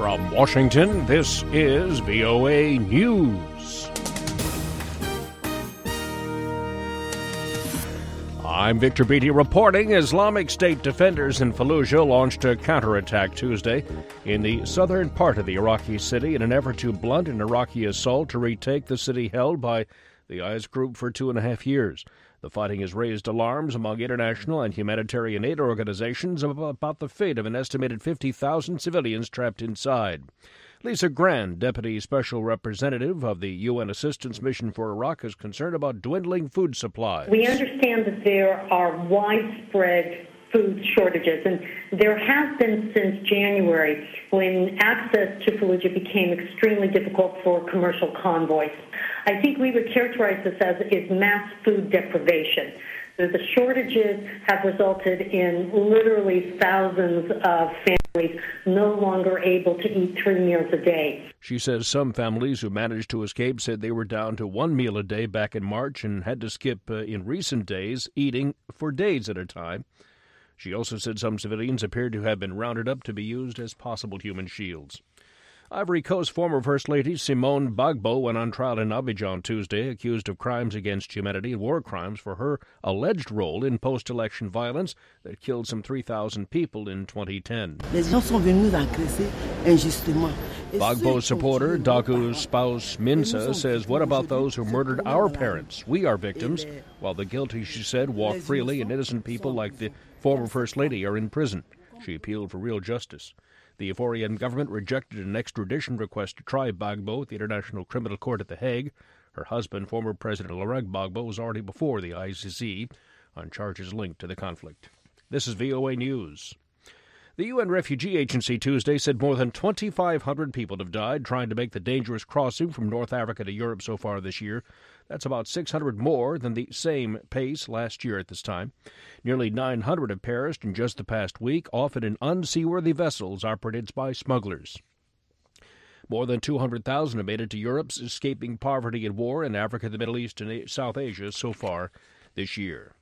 From Washington, this is VOA News. I'm Victor Beatty reporting. Islamic State defenders in Fallujah launched a counterattack Tuesday in the southern part of the Iraqi city in an effort to blunt an Iraqi assault to retake the city held by the IS group for 2.5 years. The fighting has raised alarms among international and humanitarian aid organizations about the fate of an estimated 50,000 civilians trapped inside. Lisa Grand, Deputy Special Representative of the UN Assistance Mission for Iraq, is concerned about dwindling food supplies. We understand that there are widespread food shortages, and there has been since January, when access to Fallujah became extremely difficult for commercial convoys. I think we would characterize this as mass food deprivation. The shortages have resulted in literally thousands of families no longer able to eat 3 meals a day. She says some families who managed to escape said they were down to 1 meal a day back in March and had to skip in recent days, eating for days at a time. She also said some civilians appeared to have been rounded up to be used as possible human shields. Ivory Coast former First Lady Simone Gbagbo went on trial in Abidjan Tuesday, accused of crimes against humanity and war crimes for her alleged role in post-election violence that killed some 3,000 people in 2010. Gbagbo's supporter, Daku's spouse Minsa, says, "What about those who murdered our parents? We are victims, while the guilty," she said, walk freely and innocent people like the former First Lady are in prison. She appealed for real justice. The Ivorian government rejected an extradition request to try Gbagbo at the International Criminal Court at The Hague. Her husband, former President Laurent Gbagbo, was already before the ICC on charges linked to the conflict. This is VOA News. The UN Refugee Agency Tuesday said more than 2,500 people have died trying to make the dangerous crossing from North Africa to Europe so far this year. That's about 600 more than the same pace last year at this time. Nearly 900 have perished in just the past week, often in unseaworthy vessels operated by smugglers. More than 200,000 have made it to Europe, escaping poverty and war in Africa, the Middle East, and South Asia so far this year.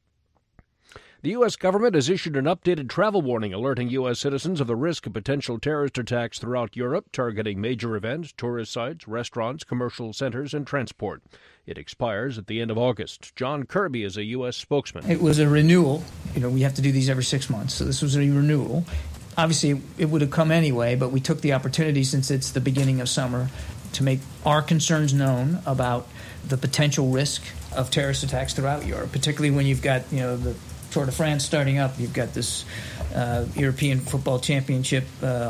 The U.S. government has issued an updated travel warning alerting U.S. citizens of the risk of potential terrorist attacks throughout Europe, targeting major events, tourist sites, restaurants, commercial centers, and transport. It expires at the end of August. John Kirby is a U.S. spokesman. It was a renewal. We have to do these every 6 months, so this was a renewal. Obviously, it would have come anyway, but we took the opportunity, since it's the beginning of summer, to make our concerns known about the potential risk of terrorist attacks throughout Europe, particularly when you've got, the Tour de France starting up. You've got this European Football Championship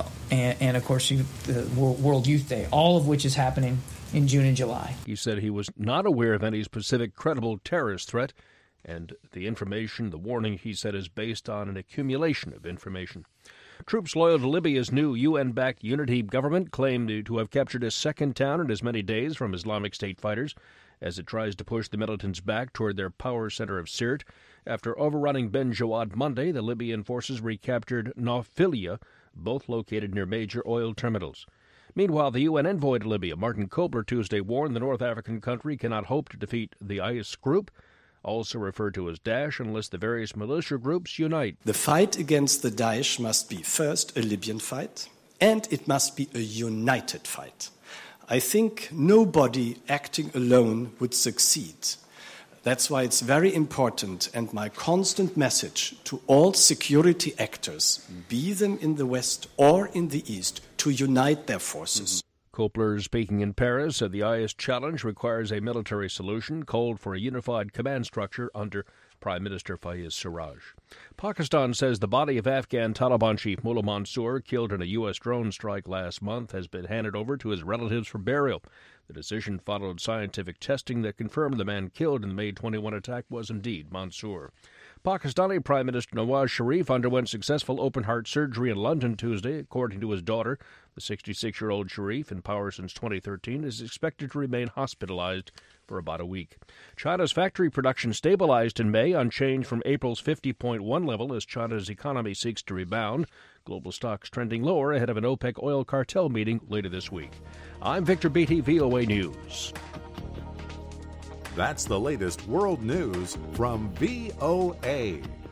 and of course, the World Youth Day, all of which is happening in June and July. He said he was not aware of any specific credible terrorist threat, and the warning, he said, is based on an accumulation of information. Troops loyal to Libya's new UN-backed unity government claim to have captured a second town in as many days from Islamic State fighters as it tries to push the militants back toward their power center of Sirte. After overrunning Ben Jawad Monday, the Libyan forces recaptured Nawfilia, both located near major oil terminals. Meanwhile, the UN envoy to Libya, Martin Kobler, Tuesday warned the North African country cannot hope to defeat the IS group, also referred to as Daesh, unless the various militia groups unite. The fight against the Daesh must be first a Libyan fight, and it must be a united fight. I think nobody acting alone would succeed. That's why it's very important, and my constant message to all security actors, be them in the West or in the East, to unite their forces. Kobler, speaking in Paris, said the IS challenge requires a military solution, called for a unified command structure under Prime Minister Fayez Sarraj. Pakistan says the body of Afghan Taliban chief Mullah Mansour, killed in a U.S. drone strike last month, has been handed over to his relatives for burial. The decision followed scientific testing that confirmed the man killed in the May 21 attack was indeed Mansour. Pakistani Prime Minister Nawaz Sharif underwent successful open-heart surgery in London Tuesday. According to his daughter, the 66-year-old Sharif, in power since 2013, is expected to remain hospitalized for about a week. China's factory production stabilized in May, unchanged from April's 50.1 level as China's economy seeks to rebound. Global stocks trending lower ahead of an OPEC oil cartel meeting later this week. I'm Victor Beatty, VOA News. That's the latest world news from VOA.